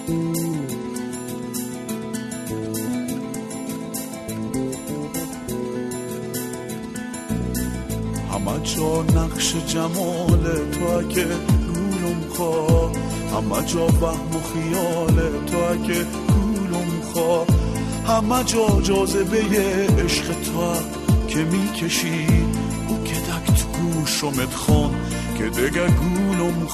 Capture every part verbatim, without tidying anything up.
همه جا نقش جمال تو اگه گولم خواه، همه جا وهم و خیال تو اگه گولم خواه، همه جا جاذبه عشق تو که میکشی او که دک تو گوشمت خون که دگه گولم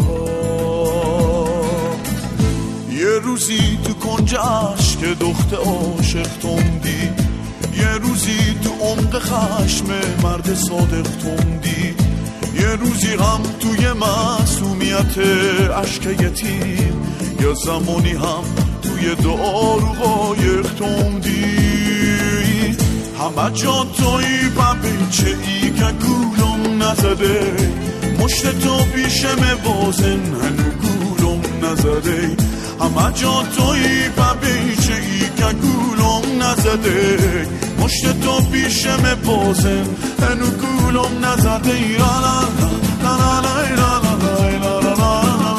خواه. یه روزی تو کنج عشق دخت عاشق توندی، یه روزی تو عمق خشم مرد صادق توندی، یه روزی هم توی معصومیت عشق یتیم، یا زمانی هم توی دعا رو قایق توندی. همه جا توی ببیچه ای که گولم نزده، مشت تو پیشم بازن هنو گولم نزده. همه جا توی ببیچه ای که گولم نزده، مشت تو پیشم بازن هنو گولم نزده. لا لا لا لا لا لا لا لا لا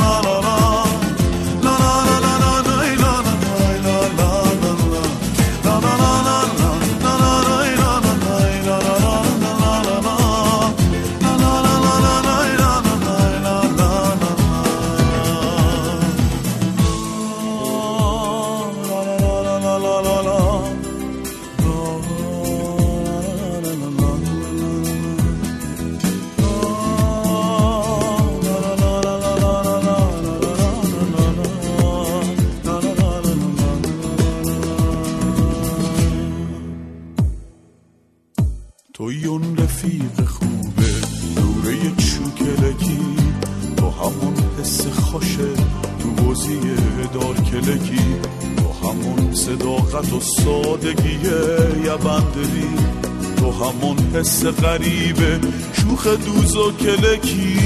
توی اون رفیق خوبه دوره چوکلکی، تو همون حس خوشه تو بازی دار کلکی، تو همون صداقت و سادگیه یا بندری، تو همون حس غریبه شوخ دوز و کلکی.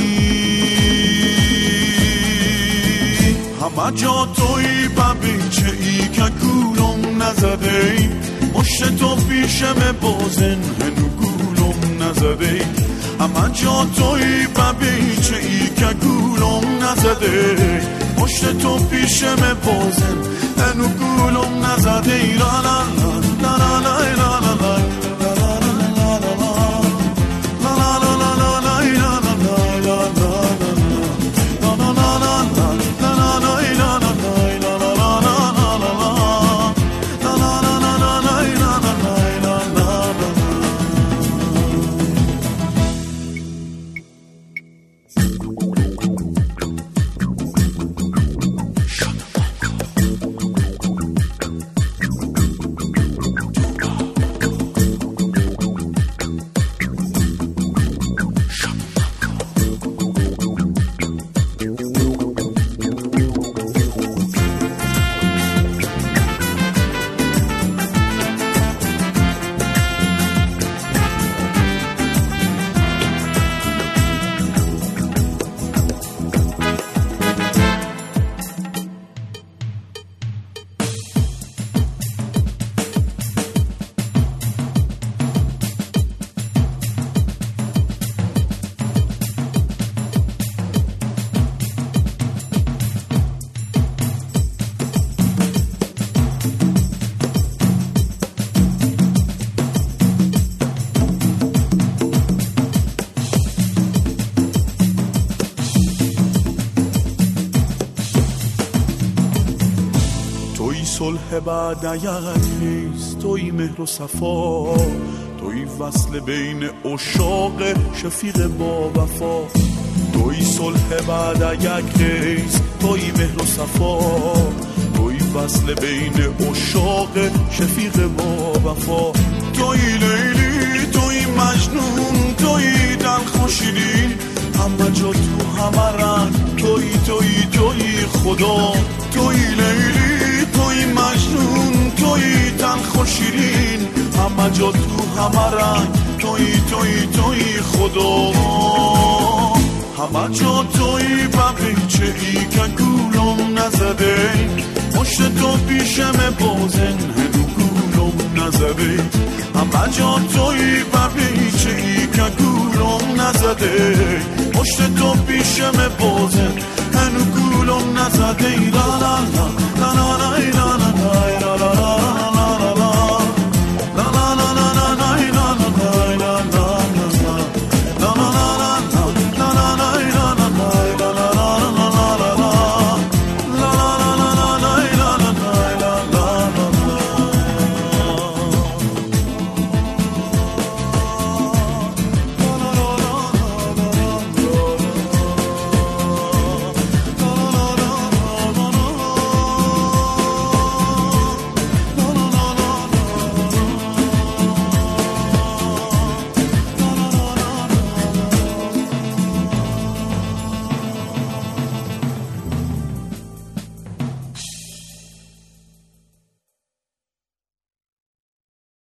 همه جا توی ببیچه ای که گولم نزده، مشت تو پیشم بازن هنو گولم نزده. همه جا توی ببیچه ای که گولم نزده، مشت تو پیشم بازن هنو گولم نزده. لا لا لا لا لا لا لا لا صلح بعد یک نیست، توی مهر و صفا، توی وصل بین عشاق شفیق با وفا. توی صلح بعد یک نیست، توی مهر و صفا، توی وصل بین عشاق شفیق با وفا. توی لیلی، توی مجنون، توی دلخوشیدین، همه جا تو همه رنگ، توی توی توی خدا. توی لیلی، توی مجنون، توی تلخ و شیرین، همه جا تو همه رنگ، توی توی توی خدا. همه جا توی ببیچه ای که گولم نزده، مشت تو پیشم بازن هنو گولم نزده. همه جا توی ببیچه ای که گولم نزده، مشت تو پیشم بازن منو گولم نزده ای لا لا لا